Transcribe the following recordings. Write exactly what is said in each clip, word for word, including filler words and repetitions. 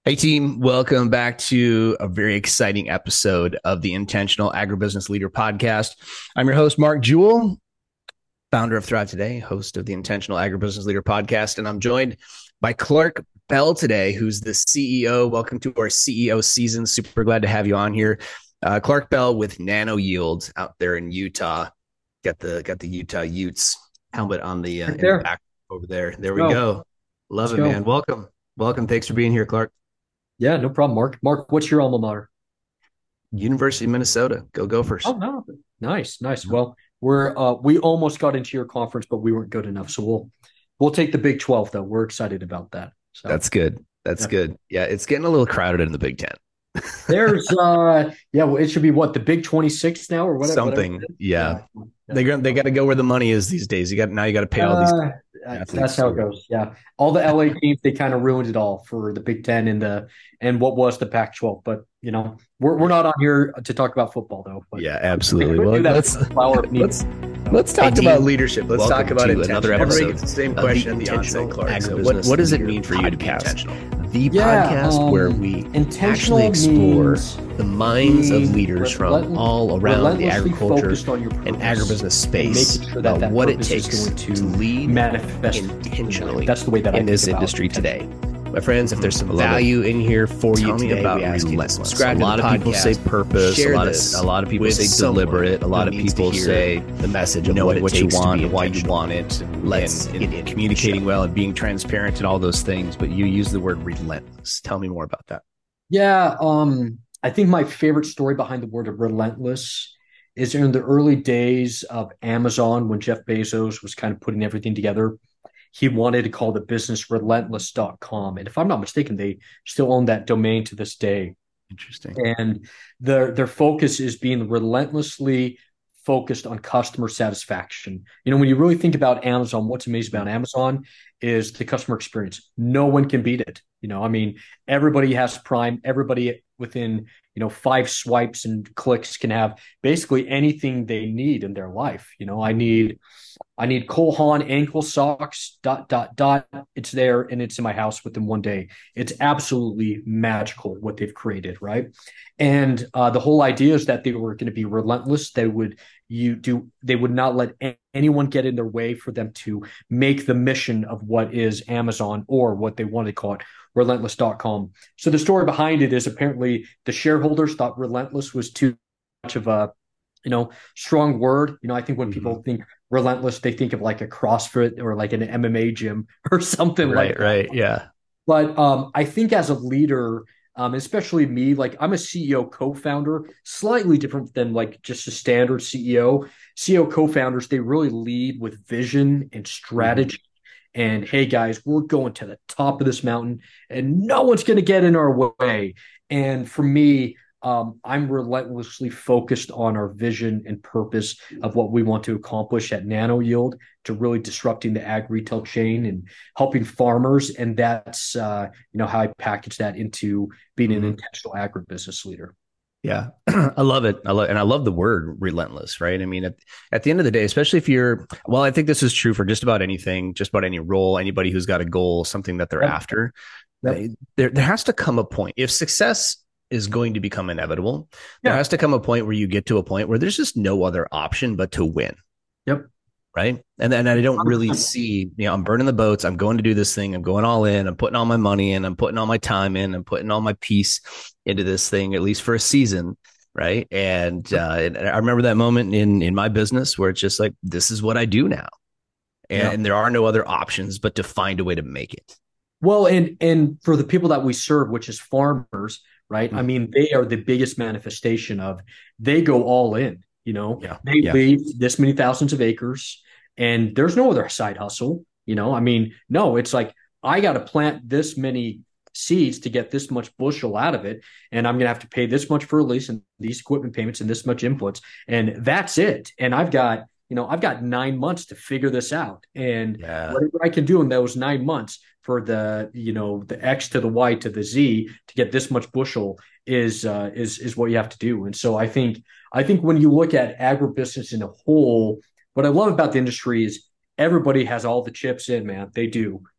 Hey team, welcome back to a very exciting episode of the Intentional Agribusiness Leader podcast. I'm your host, Mark Jewell, founder of Thrive Today, host of the Intentional Agribusiness Leader podcast, and I'm joined by Clark Bell today, who's the C E O. Welcome to our C E O season. Super glad to have you on here. Uh, Clark Bell with Nano Yield out there in Utah. Got the got the Utah Utes helmet on the uh, Right in the there. back over there. There Let's we go. go. Love Let's it, man. go. Welcome, welcome. Thanks for being here, Clark. Yeah, no problem, Mark. Mark, what's your alma mater? University of Minnesota. Go Oh, Gophers. no. Nice, nice. Well, we're uh we almost got into your conference, but we weren't good enough. So we'll we'll take the Big twelve though. We're excited about that. So That's good. That's yeah. good. Yeah, it's getting a little crowded in the Big Ten. There's uh yeah, well, it should be what, the Big twenty-six now or whatever whatever Something. it is. Yeah. Yeah. Yeah. They they got to go where the money is these days. You got now you got to pay all these Uh, uh, that's athletes. how it goes. Yeah. All the L A teams, they kind of ruined it all for the Big Ten and the and what was the Pac twelve. But you know, we're we're not on here to talk about football though. But Yeah, we absolutely. could Well, do that let's for an hour if needed. let's So, let's Hey talk about team, leadership. Let's talk welcome about to intention. another Everybody episode gets the same of the question at the Intentional onset, Clark. So what Agribusiness what does it Leader mean for you to be podcast. intentional? The yeah, podcast where um, we intentional actually explore means the minds of being leaders from relent- all around the relentlessly agriculture focused on your and purpose agribusiness and space making sure that about that what it purpose is takes going to to lead manifest intentionally That's the way that I in think this about industry intention. today. My friends, if there's some I love it. value in here for Tell you me today, about we ask you to relentless. subscribe A to lot the of people podcast, say purpose. share A lot of this a lot of people with say someone deliberate. A lot of who needs to people hear say the message of knowing what what, it you takes to want be and why you intentional. want it, and, Let's and, get and into communicating the well and being transparent and all those things. But you use the word relentless. Tell me more about that. Yeah, um, I think my favorite story behind the word relentless is in the early days of Amazon when Jeff Bezos was kind of putting everything together. He wanted to call the business relentless dot com. And if I'm not mistaken, they still own that domain to this day. Interesting. And their their focus is being relentlessly focused on customer satisfaction. You know, when you really think about Amazon, what's amazing about Amazon is the customer experience. No one can beat it. You know, I mean, everybody has Prime. Everybody within, you know, five swipes and clicks can have basically anything they need in their life. You know, I need I need Cole Haan ankle socks, dot, dot, dot. It's there and it's in my house within one day. It's absolutely magical what they've created, right? And uh, the whole idea is that they were going to be relentless. They would you do they would not let a- anyone get in their way for them to make the mission of what is Amazon or what they want to call it, relentless dot com. So the story behind it is apparently the shareholders thought relentless was too much of a you know, strong word. You know, I think when Mm-hmm. people think relentless, they think of like a CrossFit or like an M M A gym or something like Right. that. Right. Yeah. But um, I think as a leader, um, especially me, like I'm a C E O co-founder, slightly different than like just a standard C E O. C E O co-founders, they really lead with vision and Mm-hmm. strategy. And hey, guys, we're going to the top of this mountain, and no one's going to get in our way. And for me, um, I'm relentlessly focused on our vision and purpose of what we want to accomplish at Nano Yield to really disrupting the ag retail chain and helping farmers. And that's uh, you know how I package that into being an Mm-hmm. intentional agribusiness leader. Yeah, I love it. I love, and I love the word relentless, right? I mean, at, at the end of the day, especially if you're, well, I think this is true for just about anything, just about any role, anybody who's got a goal, something that they're Yep. after. Yep. uh, There, there has to come a point if success is going to become inevitable. There Yeah. has to come a point where you get to a point where there's just no other option but to win. Yep. Right. And then I don't really one hundred percent. see, you know, I'm burning the boats. I'm going to do this thing. I'm going all in. I'm putting all my money in. I'm putting all my time in. I'm putting all my piece into this thing, at least for a season. Right. And, uh, and I remember that moment in, in my business where it's just like, this is what I do now. Yeah. And there are no other options but to find a way to make it. Well, and and for the people that we serve, which is farmers, right? I Mm. mean, they are the biggest manifestation of they go all in, you know. Yeah. They Yeah. leave this many thousands of acres and there's no other side hustle, you know. I mean, no, it's like I got to plant this many seeds to get this much bushel out of it, and I'm gonna have to pay this much for a lease and these equipment payments and this much inputs, and that's it. And I've got, you know, I've got nine months to figure this out. And Yeah. whatever I can do in those nine months for the, you know, the X to the Y to the Z to get this much bushel is uh, is is what you have to do. And so I think I think when you look at agribusiness in a whole, what I love about the industry is everybody has all the chips in, man. They do.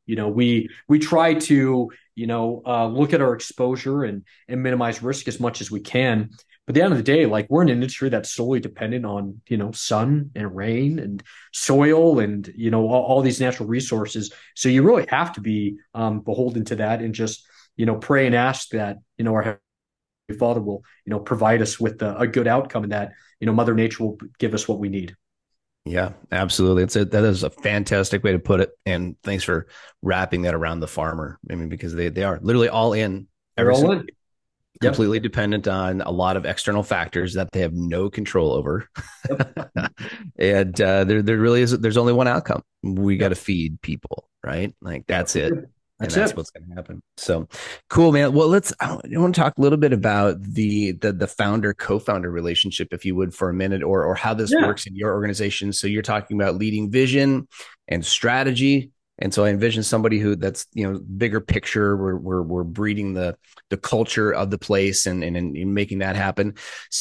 You know, we we try to, you know, uh, look at our exposure and and minimize risk as much as we can. But at the end of the day, like we're in an industry that's solely dependent on, you know, sun and rain and soil and, you know, all, all these natural resources. So you really have to be um, beholden to that and just, you know, pray and ask that, you know, our Heavenly Father will, you know, provide us with a, a good outcome and that, you know, Mother Nature will give us what we need. Yeah, absolutely. It's a, that is a fantastic way to put it. And thanks for wrapping that around the farmer. I mean, because they, they are literally all in. They're all in. Completely yep. dependent on a lot of external factors that they have no control over. Yep. and uh, there, there really is, there's only one outcome. We yep. got to feed people, right? Like that's it. That's, and that's it. what's going to happen. So cool, man. Well, let's, I want to talk a little bit about the, the, the founder co-founder relationship, if you would, for a minute, or, or how this yeah. works in your organization. So you're talking about leading vision and strategy. And so I envision somebody who that's, you know, bigger picture. We're, we're, we're breeding the, the culture of the place and, and, and making that happen.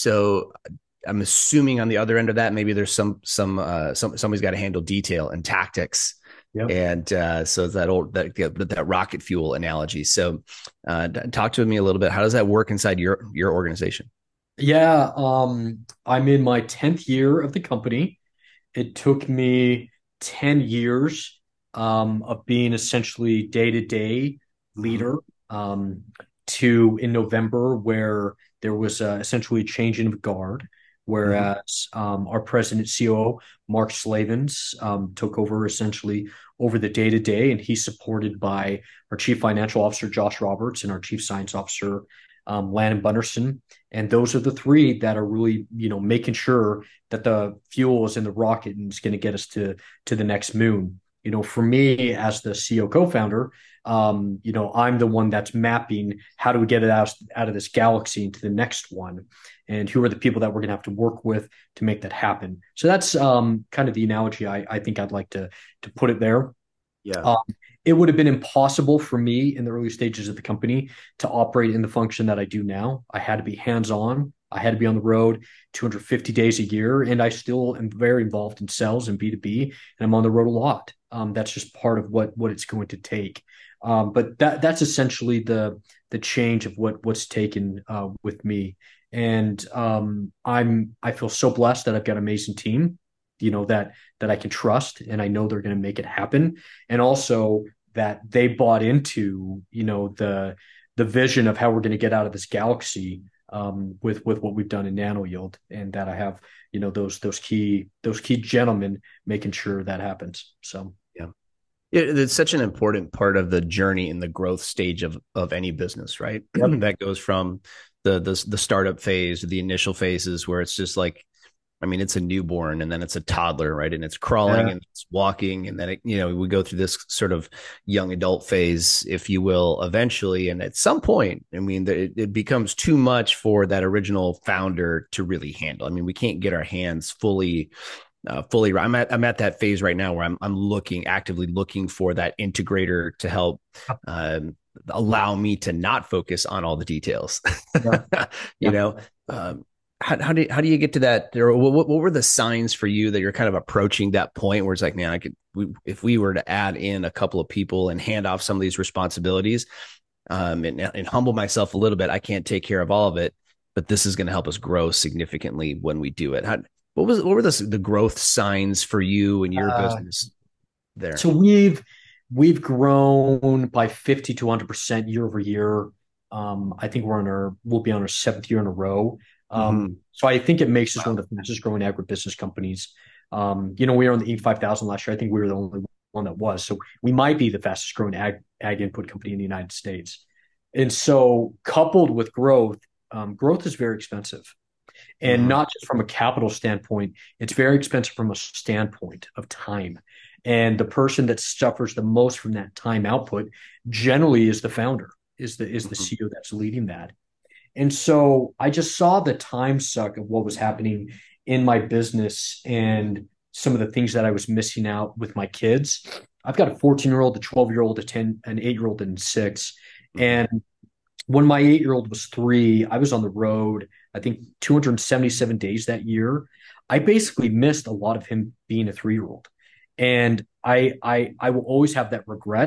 So I'm assuming on the other end of that, maybe there's some, some, uh, some, somebody's got to handle detail and tactics. Yep. And uh, so that old, that, that rocket fuel analogy. So uh, talk to me a little bit. How does that work inside your, your organization? Yeah. Um, I'm in my tenth year of the company. It took me ten years um, of being essentially day-to-day leader um, to in November where there was uh, essentially a change in guard, whereas mm-hmm. um, our president C O O, Mark Slavens, um, took over essentially over the day-to-day, and he's supported by our chief financial officer, Josh Roberts, and our chief science officer, um, Landon Bunderson. And those are the three that are really, you know, making sure that the fuel is in the rocket and it's going to get us to, to the next moon. You know, for me as the C E O co-founder, um, you know, I'm the one that's mapping how do we get it out, out of this galaxy into the next one, and who are the people that we're going to have to work with to make that happen. So that's um, kind of the analogy I, I think I'd like to to put it there. Yeah. Um, it would have been impossible for me in the early stages of the company to operate in the function that I do now. I had to be hands-on. I had to be on the road two hundred fifty days a year, and I still am very involved in sales and B two B, and I'm on the road a lot. Um, that's just part of what what it's going to take. Um, but that that's essentially the the change of what what's taken uh, with me. And um, I'm I feel so blessed that I've got an amazing team, you know, that that I can trust, and I know they're going to make it happen. And also that they bought into, you know, the the vision of how we're going to get out of this galaxy um, with with what we've done in NanoYield, and that I have, you know, those those key those key gentlemen making sure that happens. So. It's such an important part of the journey in the growth stage of, of any business, right? Yep. That goes from the, the the startup phase to the initial phases where it's just like, I mean, it's a newborn and then it's a toddler, right? And it's crawling yeah. and it's walking. And then, it, you know, we go through this sort of young adult phase, if you will, eventually. And at some point, I mean, it, it becomes too much for that original founder to really handle. I mean, we can't get our hands fully Uh, fully, I'm at I'm at that phase right now where I'm I'm looking actively looking for that integrator to help um, allow me to not focus on all the details. Yeah. you yeah. know, um, how how do how do you get to that? Or what what were the signs for you that you're kind of approaching that point where it's like, man, I could we, if we were to add in a couple of people and hand off some of these responsibilities, um, and, and humble myself a little bit, I can't take care of all of it, but this is going to help us grow significantly when we do it. How, What was what were the the growth signs for you and your uh, business there? So we've we've grown by fifty to one hundred percent year over year. Um, I think we're on our we'll be on our seventh year in a row. Um, mm-hmm. So I think it makes us wow. one of the fastest growing agribusiness companies. Um, you know, we were on the Inc five thousand last year. I think we were the only one that was. So we might be the fastest growing ag ag input company in the United States. And so coupled with growth, um, growth is very expensive. And not just from a capital standpoint, it's very expensive from a standpoint of time. And the person that suffers the most from that time output generally is the founder, is the is the C E O that's leading that. And so I just saw the time suck of what was happening in my business and some of the things that I was missing out with my kids. I've got a fourteen-year-old, a twelve-year-old, a ten, an eight-year-old, and six. And when my eight-year-old was three, I was on the road, I think two hundred seventy-seven days that year. I basically missed a lot of him being a three-year-old. And I, I, I will always have that regret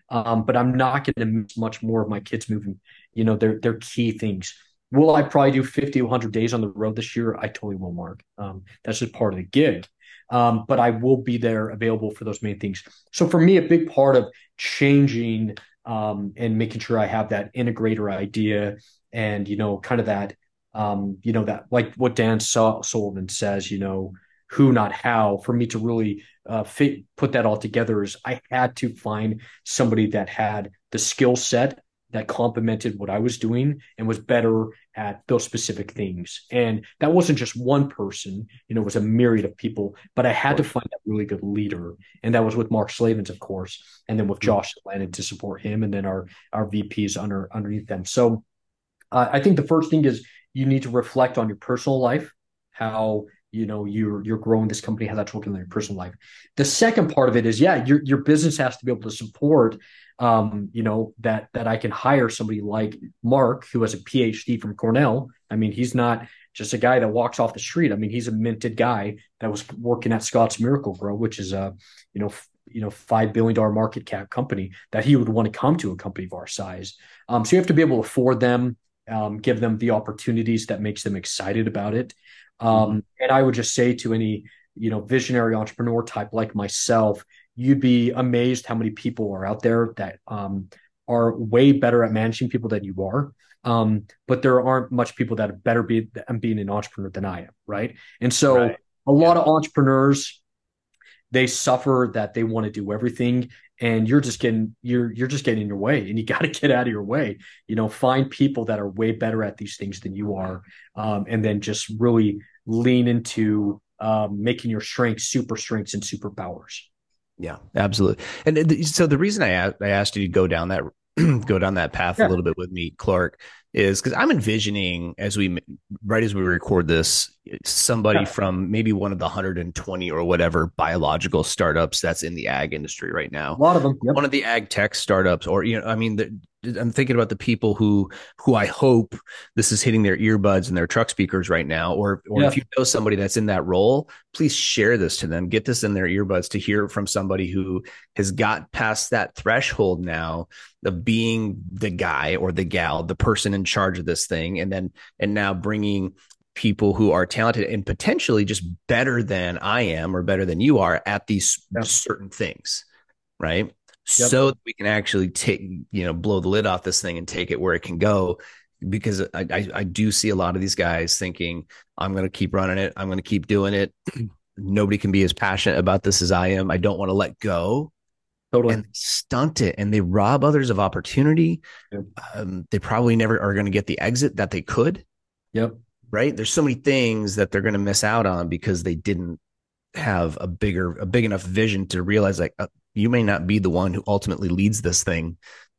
Um, but I'm not going to miss much more of my kids moving, you know, their their key things. Will I probably do fifty to one hundred days on the road this year? I totally will, Mark. Um, that's just part of the gig. Um, but I will be there available for those main things. So for me, a big part of changing um, and making sure I have that integrator idea and, you know, kind of that, um, you know, that like what Dan Sullivan says, you know, who, not how, for me to really uh, fit, put that all together is I had to find somebody that had the skill set that complemented what I was doing and was better at those specific things. And that wasn't just one person, you know, it was a myriad of people, but I had to find that really good leader. And that was with Mark Slavens, of course, and then with Josh Lennon to support him, and then our, our V Ps under underneath them. So uh, I think the first thing is you need to reflect on your personal life, how you know you're you're growing this company, how that's working in your personal life. The second part of it is, yeah, your your business has to be able to support um, you know, that that I can hire somebody like Mark, who has a P H D from Cornell. I mean, he's not just a guy that walks off the street. I mean, he's a minted guy that was working at Scott's Miracle-Gro, which is a, you know, f- you know, five billion dollar market cap company that he would want to come to a company of our size. Um, so you have to be able to afford them, um, give them the opportunities that makes them excited about it. Um, mm-hmm. And I would just say to any, you know, visionary entrepreneur type like myself, you'd be amazed how many people are out there that um, are way better at managing people than you are. Um, but there aren't much people that are better be, at being an entrepreneur than I am, right? And so right. a lot yeah. of entrepreneurs, they suffer that they want to do everything, and you're just getting you're you're just getting in your way, and you got to get out of your way. You know, find people that are way better at these things than you are, um, and then just really lean into um, making your strengths super strengths and superpowers. Yeah, absolutely. And th- so the reason I asked, I asked you to go down that go down that path yeah. a little bit with me, Clark, is because I'm envisioning as we right as we record this, somebody yeah. from maybe one of the one hundred twenty or whatever biological startups that's in the ag industry right now. A lot of them. Yep. One of the ag tech startups, or you know, I mean, the, I'm thinking about the people who who I hope this is hitting their earbuds and their truck speakers right now, or or yeah. if you know somebody that's in that role, please share this to them. Get this in their earbuds to hear from somebody who has got past that threshold now of being the guy or the gal, the person in charge of this thing, and then and now bringing people who are talented and potentially just better than I am or better than you are at these yeah. certain things, right? Yep. So that we can actually take, you know, blow the lid off this thing and take it where it can go. Because I, I, I do see a lot of these guys thinking, I'm going to keep running it. I'm going to keep doing it. Nobody can be as passionate about this as I am. I don't want to let go. Totally. And stunt it. And they rob others of opportunity. Yep. Um, they probably never are going to get the exit that they could. Yep. Right. There's so many things that they're going to miss out on because they didn't have a bigger, a big enough vision to realize like, uh, you may not be the one who ultimately leads this thing,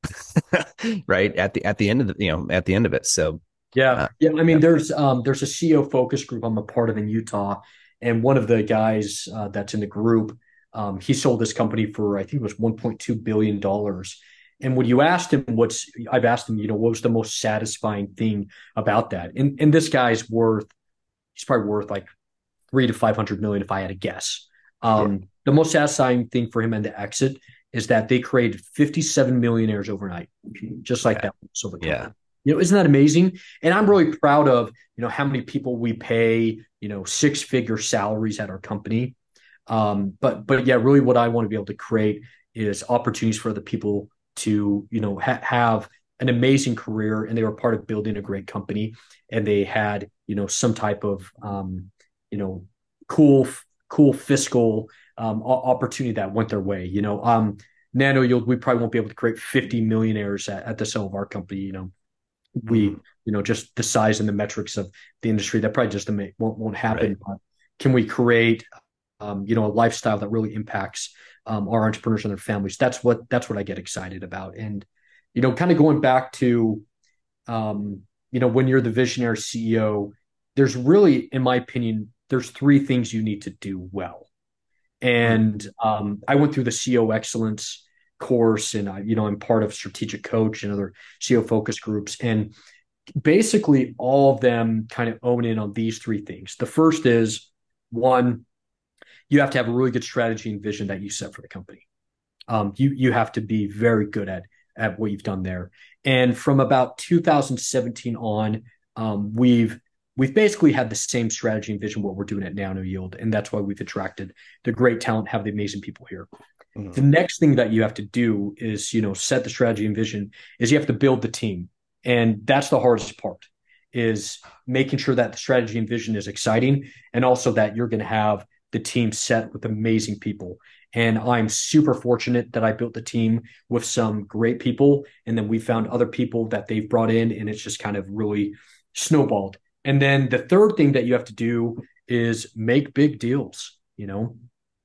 right? At the at the end of the you know at the end of it. So yeah, uh, yeah. I mean, yeah. there's um there's a C E O focus group I'm a part of in Utah, and one of the guys uh, that's in the group, um, he sold this company for I think it was one point two billion dollars. And when you asked him what's, I've asked him, you know, what was the most satisfying thing about that? And and this guy's worth, he's probably worth like three to five hundred million if I had to guess. Um, yeah. The most satisfying thing for him and the exit is that they created fifty-seven millionaires overnight, just like yeah. that. So yeah, you know, isn't that amazing? And I'm really proud of, you know, how many people we pay, you know, six figure salaries at our company. Um, but but yeah, really, what I want to be able to create is opportunities for the people to, you know, ha- have an amazing career, and they were part of building a great company, and they had, you know, some type of, um, you know, cool. cool fiscal um, opportunity that went their way. You know, um, Nano Yield, we probably won't be able to create fifty millionaires at, at the sale of our company. You know, we, mm-hmm. you know, just the size and the metrics of the industry, that probably just won't, won't happen. Right. But can we create, um, you know, a lifestyle that really impacts um, our entrepreneurs and their families? That's what, that's what I get excited about. And, you know, kind of going back to, um, you know, when you're the visionary C E O, there's really, in my opinion, there's three things you need to do well. And um, I went through the C E O excellence course, and I, you know, I'm part of Strategic Coach and other C E O focus groups. And basically all of them kind of own in on these three things. The first is, one, you have to have a really good strategy and vision that you set for the company. Um, you you have to be very good at at what you've done there. And from about two thousand seventeen on, um, we've we've basically had the same strategy and vision what we're doing at Nano Yield, and that's why we've attracted the great talent, have the amazing people here. Mm-hmm. The next thing that you have to do is, you know, set the strategy and vision. Is you have to build the team, and that's the hardest part. Is making sure that the strategy and vision is exciting, and also that you're going to have the team set with amazing people. And I'm super fortunate that I built the team with some great people, and then we found other people that they've brought in, and it's just kind of really snowballed. And then the third thing that you have to do is make big deals. You know,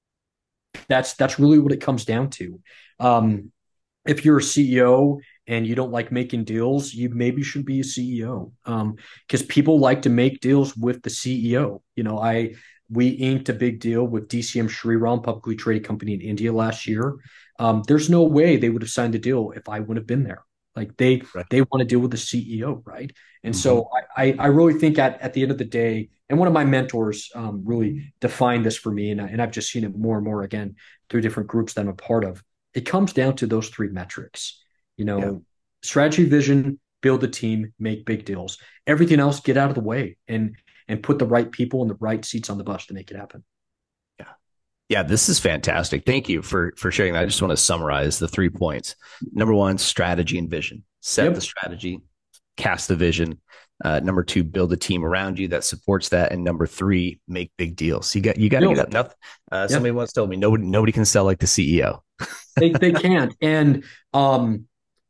that's that's really what it comes down to. Um, if you're a C E O and you don't like making deals, you maybe should be a C E O, um, because people like to make deals with the C E O. You know, I we inked a big deal with D C M Shriram, publicly traded company in India last year. Um, there's no way they would have signed the deal if I wouldn't have been there. Like they right. they want to deal with the C E O, right? And mm-hmm. so I I really think at at the end of the day, and one of my mentors um, really defined this for me, and I, and I've just seen it more and more again through different groups that I'm a part of. It comes down to those three metrics, you know, yeah. strategy, vision, build a team, make big deals. Everything else, get out of the way and and put the right people in the right seats on the bus to make it happen. Yeah. Yeah, this is fantastic. Thank you for for sharing that. I just want to summarize the three points. Number one, strategy and vision. Set yep. the strategy, cast the vision. Uh, number two, build a team around you that supports that. And number three, make big deals. You got you got to get up. Nothing. Uh, yep. Somebody once told me nobody nobody can sell like the C E O. they they can't. And um,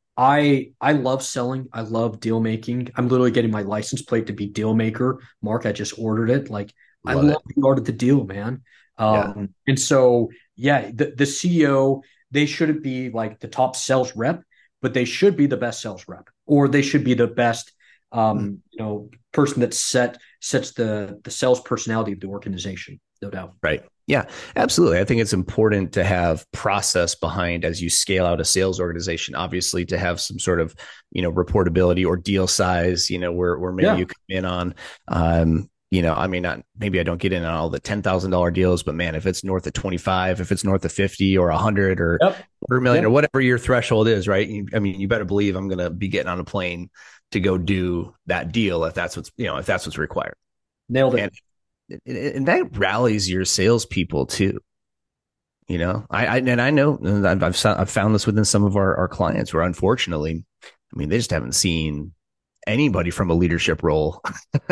I I love selling. I love deal making. I'm literally getting my license plate to be deal maker. Mark, I just ordered it. Like love I love it. The art of the deal, man. Um, yeah. And so yeah, the the C E O, they shouldn't be like the top sales rep, but they should be the best sales rep, or they should be the best um, you know, person that set sets the the sales personality of the organization, no doubt. Right. Yeah, absolutely. I think it's important to have process behind as you scale out a sales organization, obviously to have some sort of, you know, reportability or deal size, you know, where, where maybe yeah. you come in on, um, you know, I mean, not, maybe I don't get in on all the ten thousand dollars deals, but man, if it's north of twenty-five, if it's north of fifty or a hundred or yep. quarter million yep. or whatever your threshold is, right? You, I mean, you better believe I'm going to be getting on a plane to go do that deal if that's what's, you know, if that's what's required. Nailed it. And, and that rallies your salespeople too. You know, I, I and I know I've, I've I've found this within some of our, our clients where unfortunately, I mean, they just haven't seen anybody from a leadership role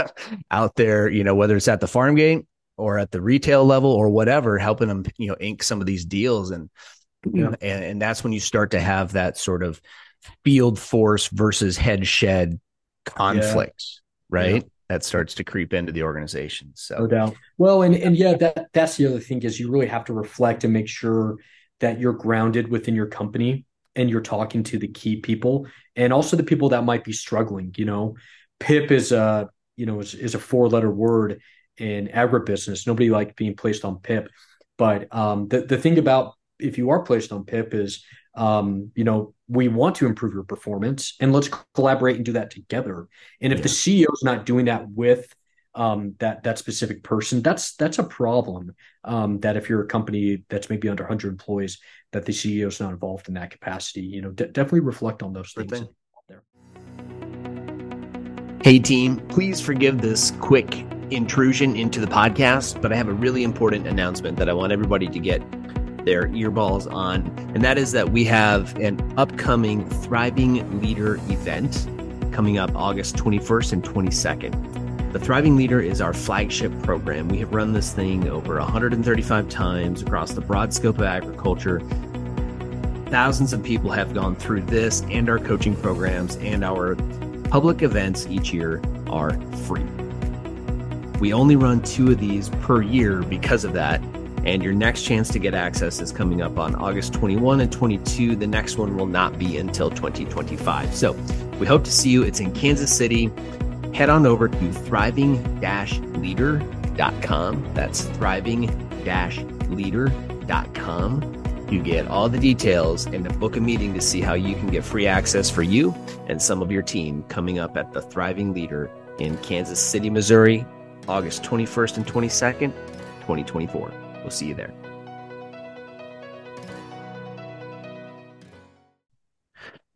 out there, you know, whether it's at the farm gate or at the retail level or whatever, helping them, you know, ink some of these deals. And, yeah. and, and that's when you start to have that sort of field force versus head shed conflict, yeah. right? Yeah. That starts to creep into the organization. So no doubt. Well, and, and yeah, that that's the other thing is you really have to reflect and make sure that you're grounded within your company and you're talking to the key people and also the people that might be struggling. You know, P I P is a, you know, is, is a four letter word in agribusiness. Nobody likes being placed on P I P. But um, the, the thing about if you are placed on P I P is, um, you know, we want to improve your performance and let's collaborate and do that together. And if yeah. the C E O is not doing that with um, that that specific person, that's that's a problem. Um, that if you're a company that's maybe under one hundred employees, that the C E O is not involved in that capacity, you know, d- definitely reflect on those things. Thing. There. Hey team, please forgive this quick intrusion into the podcast, but I have a really important announcement that I want everybody to get their earballs on, and that is that we have an upcoming Thriving Leader event coming up August twenty-first and twenty-second. The Thriving Leader is our flagship program. We have run this thing over one hundred thirty-five times across the broad scope of agriculture. Thousands of people have gone through this and our coaching programs, and our public events each year are free. We only run two of these per year because of that. And your next chance to get access is coming up on August twenty-first and twenty-second. The next one will not be until twenty twenty-five. So we hope to see you. It's in Kansas City. Head on over to thriving dash leader dot com. That's thriving dash leader dot com. You get all the details and to book a meeting to see how you can get free access for you and some of your team coming up at the Thriving Leader in Kansas City, Missouri, August twenty-first and twenty-second, twenty twenty-four. We'll see you there.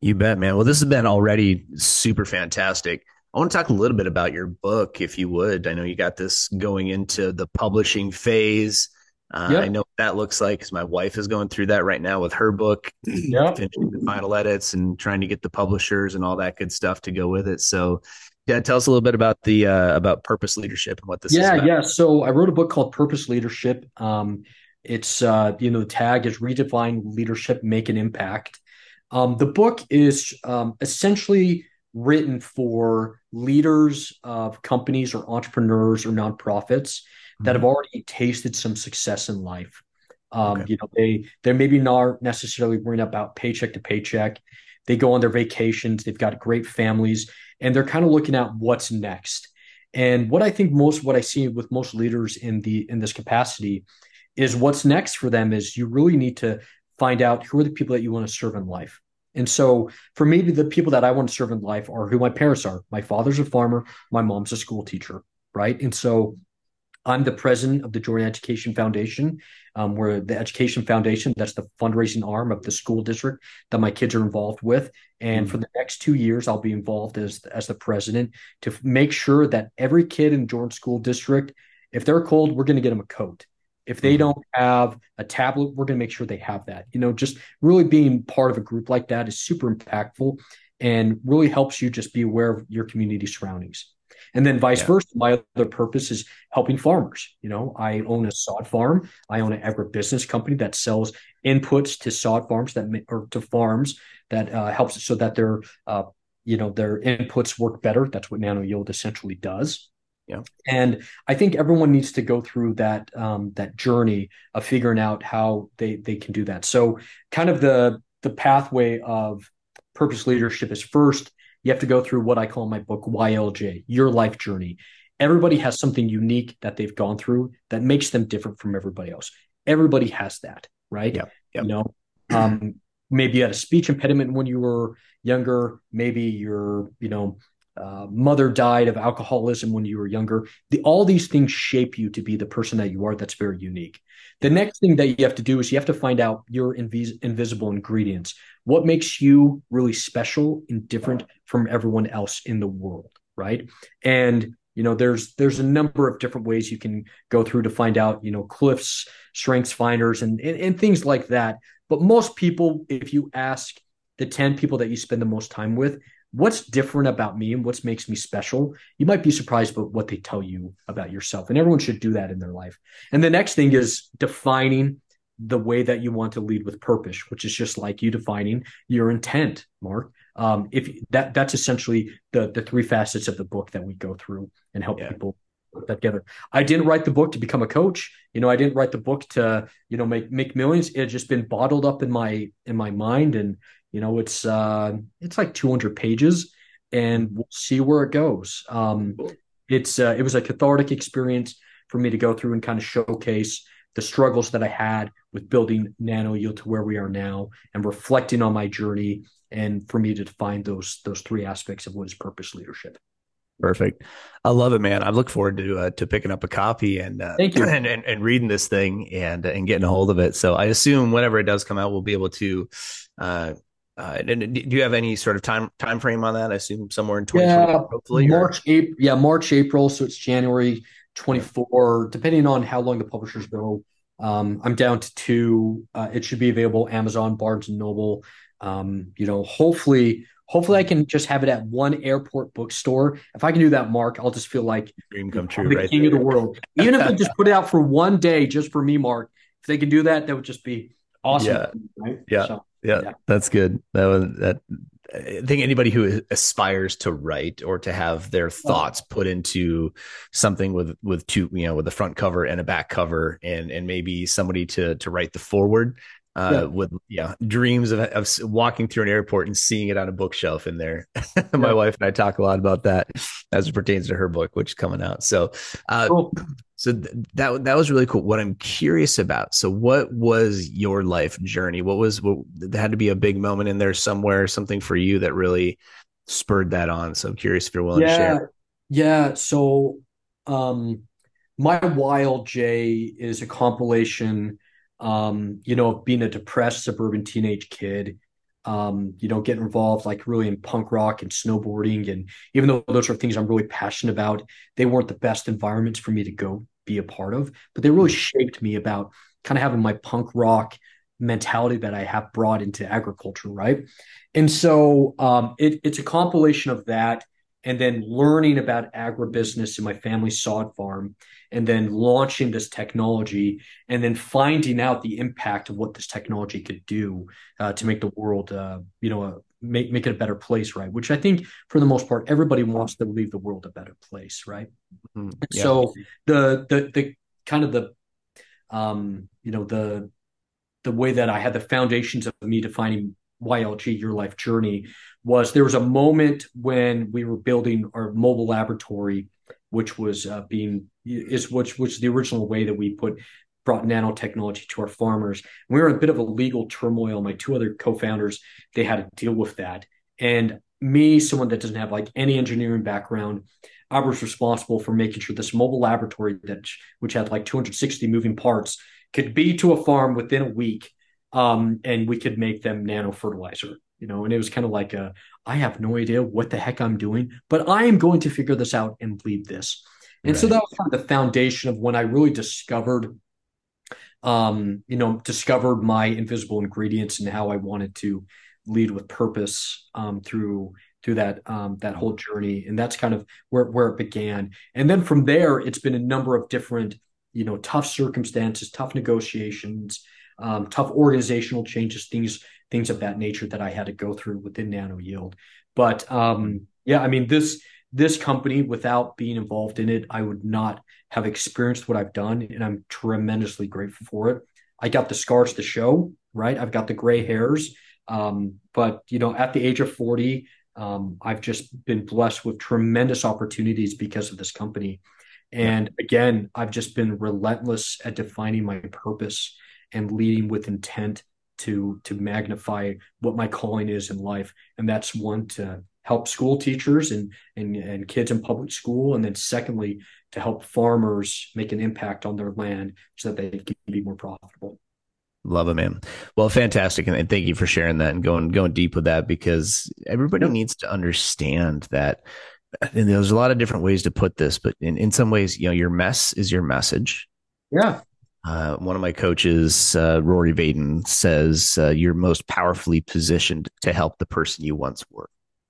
You bet, man. Well, this has been already super fantastic. I want to talk a little bit about your book, if you would. I know you got this going into the publishing phase. Uh, I Yep. know what that looks like because my wife is going through that right now with her book, Yep. finishing the final edits and trying to get the publishers and all that good stuff to go with it. So, yeah, tell us a little bit about the uh, about purpose leadership and what this is Yeah, about. yeah. So I wrote a book called Purpose Leadership. Um, it's uh, you know, the tag is Redefine Leadership, Make an Impact. Um, the book is um, essentially written for leaders of companies or entrepreneurs or nonprofits that have Mhm. already tasted some success in life. Um, Okay. you know, they they're maybe not necessarily worrying about paycheck to paycheck. They go on their vacations, they've got great families, and they're kind of looking at what's next. And what I think most, what I see with most leaders in the in this capacity is what's next for them is you really need to find out who are the people that you want to serve in life. And so for me, the people that I want to serve in life are who my parents are. My father's a farmer, my mom's a school teacher, right? And so I'm the president of the Jordan Education Foundation. Um, we're the Education Foundation. That's the fundraising arm of the school district that my kids are involved with. And for Mhm. the next two years, I'll be involved as as the president to f- make sure that every kid in Jordan School District, if they're cold, we're going to get them a coat. If they Mhm. don't have a tablet, we're going to make sure they have that. You know, just really being part of a group like that is super impactful and really helps you just be aware of your community surroundings. And then vice Yeah. versa, my other purpose is helping farmers. You know, I own a sod farm. I own an agribusiness company that sells inputs to sod farms that or to farms that uh, helps so that their uh, you know their inputs work better. That's what Nano Yield essentially does. Yeah. And I think everyone needs to go through that um, that journey of figuring out how they they can do that. So kind of the the pathway of purpose leadership is first you have to go through what I call in my book Y L J, your life journey. Everybody has something unique that they've gone through that makes them different from everybody else. Everybody has that, right? Yeah. You Yep. know, um, maybe you had a speech impediment when you were younger. Maybe your, you know, uh, mother died of alcoholism when you were younger. The, all these things shape you to be the person that you are. That's very unique. The Yeah. next thing that you have to do is you have to find out your invis- invisible ingredients. What makes you really special and different from everyone else in the world, right? And you know, there's there's a number of different ways you can go through to find out, you know, Cliff's strengths finders and, and and things like that. But most people, if you ask the ten people that you spend the most time with, what's different about me and what makes me special, you might be surprised about what they tell you about yourself. And everyone should do that in their life. And the next thing is defining the way that you want to lead with purpose, which is just like you defining your intent, Mark. Um, if that that's essentially the the three facets of the book that we go through and help Yeah. people put that together. I didn't write the book to become a coach. You know, I didn't write the book to, you know, make make millions. It had just been bottled up in my in my mind. And, you know, it's uh it's like two hundred pages and we'll see where it goes. Um Cool. it's uh, it was a cathartic experience for me to go through and kind of showcase the struggles that I had with building Nano Yield to where we are now and reflecting on my journey and for me to define those those three aspects of what is purpose leadership. Perfect. I love it, man. I look forward to uh, to picking up a copy and, uh, Thank you. and and and reading this thing and and getting a hold of it. So I assume whenever it does come out, we'll be able to. Uh, uh, and do you have any sort of time time frame on that? I assume somewhere in twenty twenty, Yeah, hopefully. Or March, April. Yeah, March, April. So it's January yeah, twenty-four, depending on how long the publishers go. Um, I'm down to two. Uh, it should be available Amazon, Barnes and Noble. Um, you know, hopefully, hopefully I can just have it at one airport bookstore. If I can do that, Mark, I'll just feel like dream you come know, I'm true, the right king of the world. Even if they there. just put it out for one day, just for me, Mark. If they can do that, that would just be awesome, Yeah. right? Yeah, So, yeah, yeah. that's good. That was that. I think anybody who aspires to write or to have their Oh, thoughts put into something with with two, you know, with a front cover and a back cover, and and maybe somebody to to write the forward, uh, yeah. with yeah, dreams of of walking through an airport and seeing it on a bookshelf in there. My Yeah. wife and I talk a lot about that as it pertains to her book, which is coming out. So, uh, Cool. so th- that that was really cool. What I'm curious about. So, what was your life journey? What was what there had to be a big moment in there somewhere, something for you that really spurred that on. So, I'm curious if you're willing to share. Yeah. Yeah. So, um, my Y L J is a compilation, um, you know, of being a depressed suburban teenage kid. um, you know, getting involved like really in punk rock and snowboarding. And even though those are things I'm really passionate about, they weren't the best environments for me to go be a part of, but they really shaped me about kind of having my punk rock mentality that I have brought into agriculture, right? And so um, it, it's a compilation of that, and then learning about agribusiness in my family's sod farm, and then launching this technology, and then finding out the impact of what this technology could do uh, to make the world, uh, you know, a, make make it a better place, right? Which I think, for the most part, everybody wants to leave the world a better place, right? Mm, yeah. So the the the kind of the um, you know the the way that I had the foundations of me defining Y L G, Your Life Journey, was there was a moment when we were building our mobile laboratory, which was uh, being is which which is the original way that we put brought nanotechnology to our farmers. We were in a bit of a legal turmoil. My two other co-founders, they had to deal with that, and me, someone that doesn't have like any engineering background, I was responsible for making sure this mobile laboratory that which had like two hundred sixty moving parts could be to a farm within a week, um, and we could make them nano fertilizer. You know, and it was kind of like a, I have no idea what the heck I'm doing, but I am going to figure this out and lead this. And right. So that was kind of the foundation of when I really discovered, um, you know, discovered my invisible ingredients and how I wanted to lead with purpose um, through through that um, that whole journey. And that's kind of where where it began. And then from there, it's been a number of different, you know, tough circumstances, tough negotiations, um, tough organizational changes, things things of that nature that I had to go through within Nano Yield. But um, yeah, I mean, this this company, without being involved in it, I would not have experienced what I've done, and I'm tremendously grateful for it. I got the scars to show, right? I've got the gray hairs, um, but you know, at the age of forty, um, I've just been blessed with tremendous opportunities because of this company. And yeah. Again, I've just been relentless at defining my purpose and leading with intent to to magnify what my calling is in life. And that's one, to help school teachers and and, and kids in public school. And then secondly, to help farmers make an impact on their land so that they can be more profitable. Love it, man. Well, fantastic. And thank you for sharing that and going going deep with that, because everybody yep. needs to understand that. And there's a lot of different ways to put this, but in, in some ways, you know, your mess is your message. Yeah. Uh, one of my coaches, uh, Rory Vaden, says uh, you're most powerfully positioned to help the person you once were.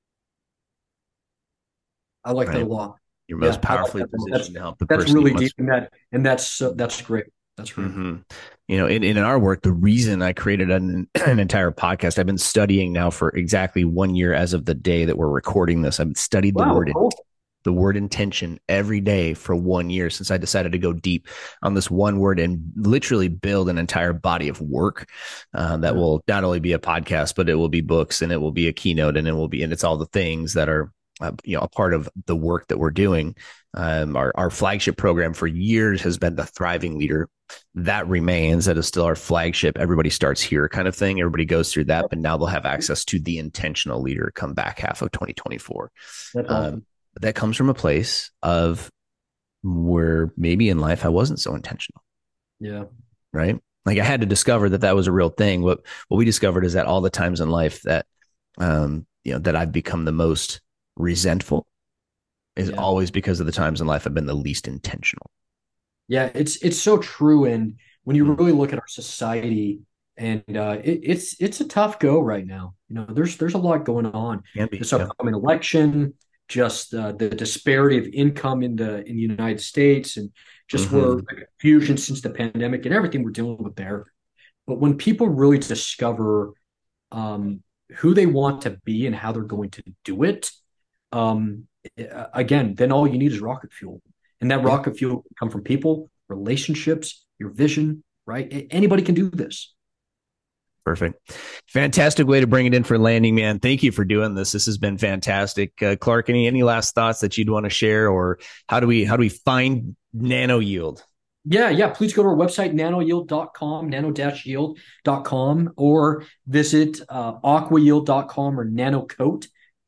I like right? that a lot. You're most yeah, powerfully like positioned to help the that's person. That's really you deep in that, and that's uh, that's great. That's great. Mm-hmm. You know, in, in our work, the reason I created an, an entire podcast, I've been studying now for exactly one year as of the day that we're recording this. I've studied the wow, word cool. the word intention every day for one year since I decided to go deep on this one word and literally build an entire body of work uh, that will not only be a podcast, but it will be books, and it will be a keynote, and it will be, and it's all the things that are, uh, you know, a part of the work that we're doing. Um, our, our flagship program for years has been the Thriving Leader. That remains. That is still our flagship. Everybody starts here kind of thing. Everybody goes through that, but now they'll have access to the Intentional Leader come back half of twenty twenty-four. That's awesome. Um, But that comes from a place of where maybe in life I wasn't so intentional. Yeah. Right. Like I had to discover that that was a real thing. What what we discovered is that all the times in life that, um, you know, that I've become the most resentful is yeah. always because of the times in life I've been the least intentional. Yeah, it's it's so true. And when you really look at our society, and uh, it, it's it's a tough go right now. You know, there's there's a lot going on. Can be, this yeah. upcoming election. Just uh, the disparity of income in the in the United States, and just mm-hmm. where the confusion since the pandemic and everything we're dealing with there. But when people really discover um, who they want to be and how they're going to do it, um, again, then all you need is rocket fuel, and that rocket fuel can come from people, relationships, your vision. Right? Anybody can do this. Perfect. Fantastic way to bring it in for landing, man. Thank you for doing this. This has been fantastic. Uh, Clark, any, any last thoughts that you'd want to share, or how do we, how do we find Nano Yield? Yeah, yeah. Please go to our website, nano yield dot com, nano yield dot com, or visit uh, aqua yield dot com or nanocoat,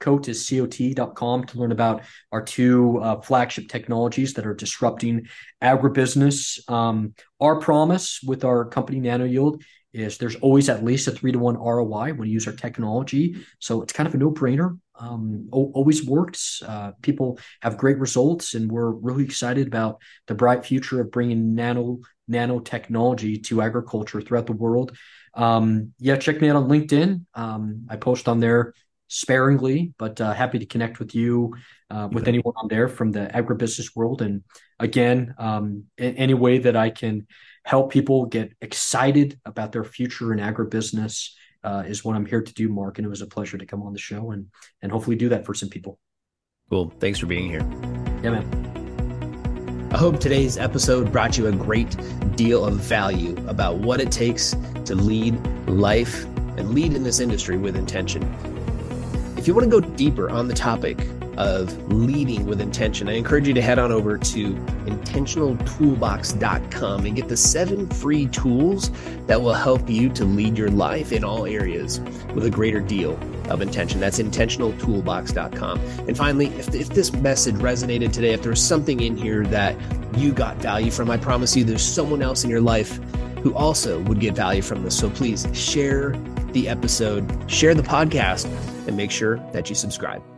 coat is C O T dot com to learn about our two uh, flagship technologies that are disrupting agribusiness. Um, our promise with our company NanoYield is there's always at least a three to one R O I when you use our technology. So it's kind of a no-brainer. Um, always works. Uh, people have great results, and we're really excited about the bright future of bringing nano nanotechnology to agriculture throughout the world. Um, yeah, check me out on LinkedIn. Um, I post on there sparingly, but uh, happy to connect with you, uh, with anyone on there from the agribusiness world. And again, um, in any way that I can help people get excited about their future in agribusiness uh, is what I'm here to do, Mark. And it was a pleasure to come on the show and and hopefully do that for some people. Cool. Thanks for being here. Yeah, man. I hope today's episode brought you a great deal of value about what it takes to lead life and lead in this industry with intention. If you want to go deeper on the topic of leading with intention, I encourage you to head on over to intentional toolbox dot com and get the seven free tools that will help you to lead your life in all areas with a greater deal of intention. That's intentional toolbox dot com. And finally, if, if this message resonated today, if there's something in here that you got value from, I promise you there's someone else in your life who also would get value from this. So please share the episode, share the podcast, and make sure that you subscribe.